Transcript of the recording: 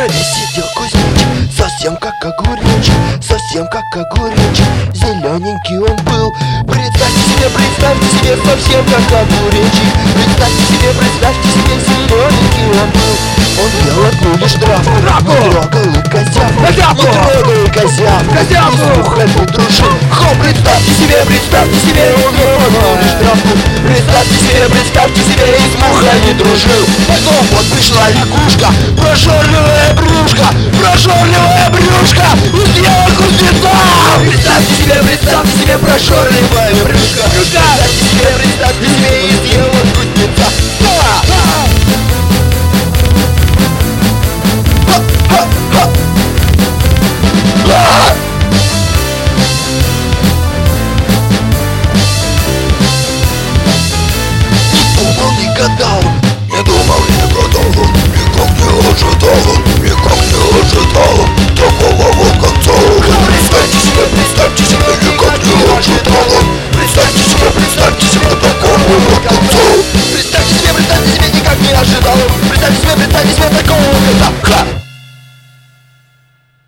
траве сидел кузнечик, совсем как огуречек, совсем как огуречек. Зелененький он был, представьте себе, совсем как огуречек. Представьте себе, зелененький он был. Он ел одну лишь травку, не трогал и козявку, не трогал и козявку, и с мухами дружил. Хо, представьте себе, он ел одну лишь травку. Представьте себе, и с мухами дружил. Потом вот пришла лягушка, прожорливая брюшка, и съела кузнеца. Представьте себе, прожорливая брюшка. Представьте себе, и съела кузнеца. Не думал, не гадал, никак не ожидал такого вот конца. Представьте себе, никак не ожидал. Представьте себе такого вот конца. Представьте себе, никак не ожидал. Представьте себе такого конца.